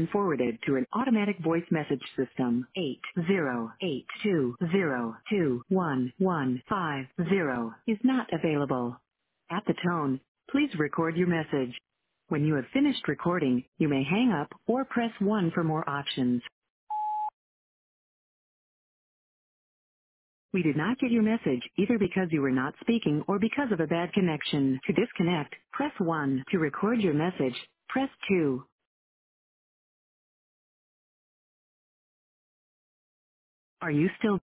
been forwarded to an automatic voice message system. 808202150 is not available. At the tone, please record your message. When you have finished recording, you may hang up or press 1 for more options. We did not get your message either because you were not speaking or because of a bad connection. To disconnect, press 1. To record your message, press 2. Are you still